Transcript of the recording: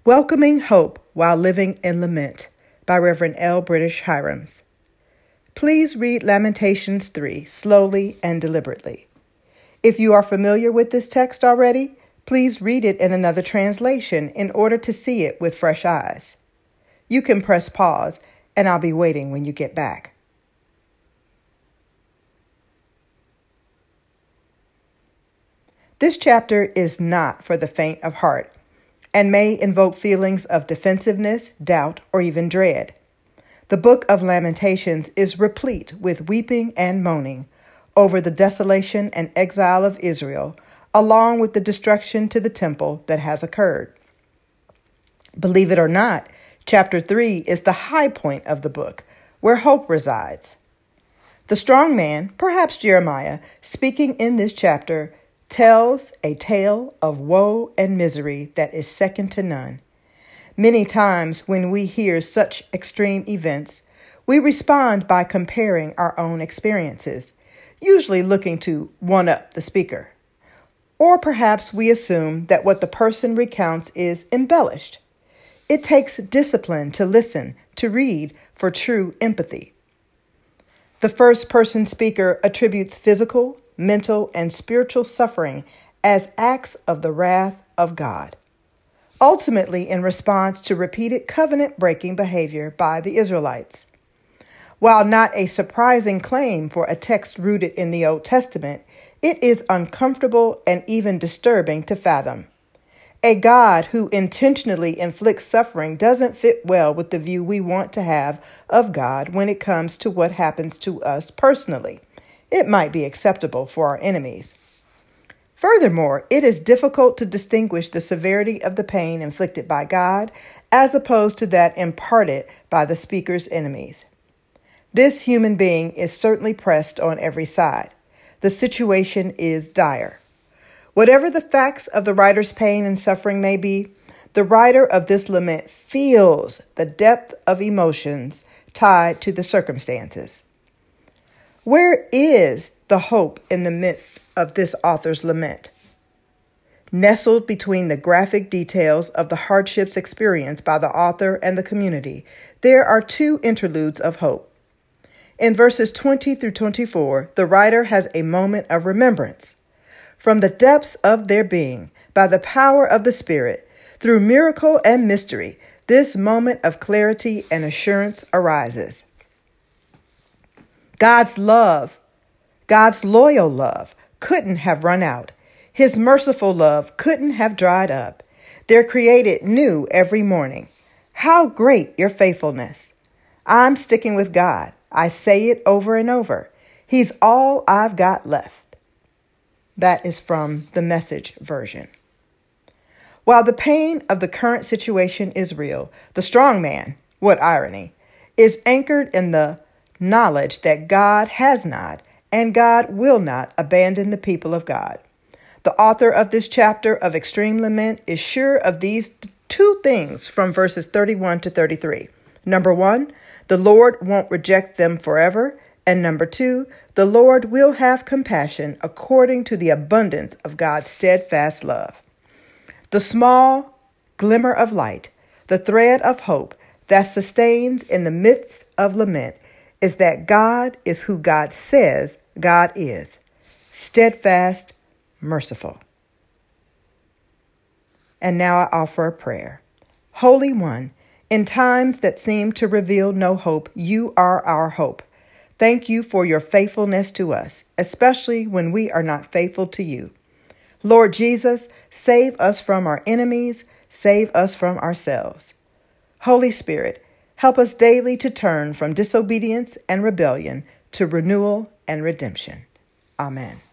Welcoming Hope While Living in Lament by Reverend L. British Hirams. Please read Lamentations 3 slowly and deliberately. If you are familiar with this text already, please read it in another translation in order to see it with fresh eyes. You can press pause, and I'll be waiting when you get back. This chapter is not for the faint of heart, and may invoke feelings of defensiveness, doubt, or even dread. The book of Lamentations is replete with weeping and moaning over the desolation and exile of Israel, along with the destruction to the temple that has occurred. Believe it or not, chapter 3 is the high point of the book, where hope resides. The strong man, perhaps Jeremiah, speaking in this chapter, tells a tale of woe and misery that is second to none. Many times when we hear such extreme events, we respond by comparing our own experiences, usually looking to one-up the speaker. Or perhaps we assume that what the person recounts is embellished. It takes discipline to listen, to read for true empathy. The first-person speaker attributes physical, mental, and spiritual suffering as acts of the wrath of God, ultimately in response to repeated covenant-breaking behavior by the Israelites. While not a surprising claim for a text rooted in the Old Testament, it is uncomfortable and even disturbing to fathom. A God who intentionally inflicts suffering doesn't fit well with the view we want to have of God when it comes to what happens to us personally. It might be acceptable for our enemies. Furthermore, it is difficult to distinguish the severity of the pain inflicted by God as opposed to that imparted by the speaker's enemies. This human being is certainly pressed on every side. The situation is dire. Whatever the facts of the writer's pain and suffering may be, the writer of this lament feels the depth of emotions tied to the circumstances. Where is the hope in the midst of this author's lament? Nestled between the graphic details of the hardships experienced by the author and the community, there are two interludes of hope. In verses 20 through 24, the writer has a moment of remembrance. From the depths of their being, by the power of the Spirit, through miracle and mystery, this moment of clarity and assurance arises. God's love, God's loyal love, couldn't have run out. His merciful love couldn't have dried up. They're created new every morning. How great your faithfulness. I'm sticking with God. I say it over and over. He's all I've got left. That is from the Message version. While the pain of the current situation is real, the strong man, what irony, is anchored in the knowledge that God has not and God will not abandon the people of God. The author of this chapter of extreme lament is sure of these two things from verses 31 to 33. Number one, the Lord won't reject them forever. And number two, the Lord will have compassion according to the abundance of God's steadfast love. The small glimmer of light, the thread of hope that sustains in the midst of lament is that God is who God says God is, steadfast, merciful. And now I offer a prayer. Holy One, in times that seem to reveal no hope, you are our hope. Thank you for your faithfulness to us, especially when we are not faithful to you. Lord Jesus, save us from our enemies, save us from ourselves. Holy Spirit, help us daily to turn from disobedience and rebellion to renewal and redemption. Amen.